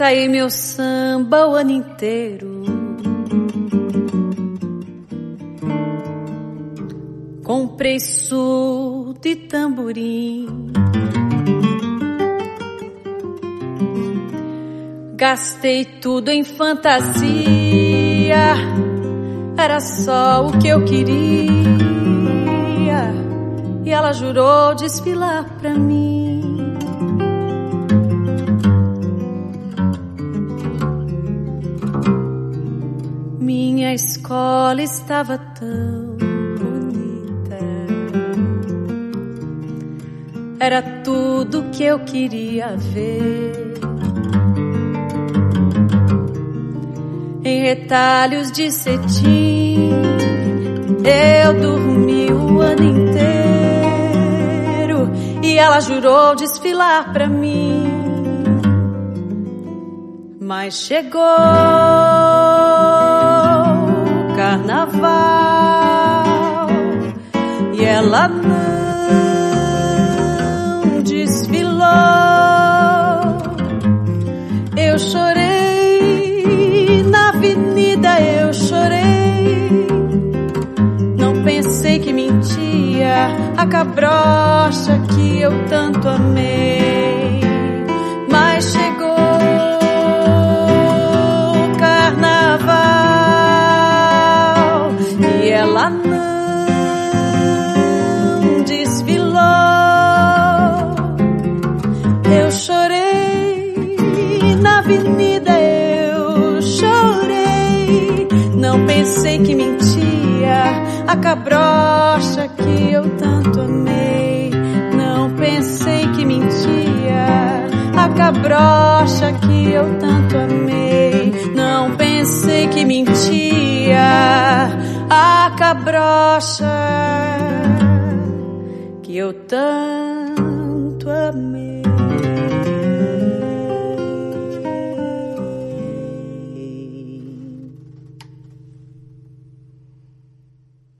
Ensaiei meu samba o ano inteiro, comprei surdo e tamborim, gastei tudo em fantasia, era só o que eu queria, e ela jurou desfilar pra mim. Minha escola estava tão bonita, era tudo que eu queria ver. Em retalhos de cetim, eu dormi o ano inteiro, e ela jurou desfilar pra mim. Mas chegou o carnaval e ela não desfilou. Eu chorei na avenida, eu chorei. Não pensei que mentia a cabrocha que eu tanto amei. Mas chegou o carnaval e ela não desfilou. Eu chorei na avenida, eu chorei. Não pensei que mentia a cabrocha que eu tanto amei. Não pensei que mentia a cabrocha que eu tanto amei. Não pensei que mentia a cabrocha que eu tanto amei.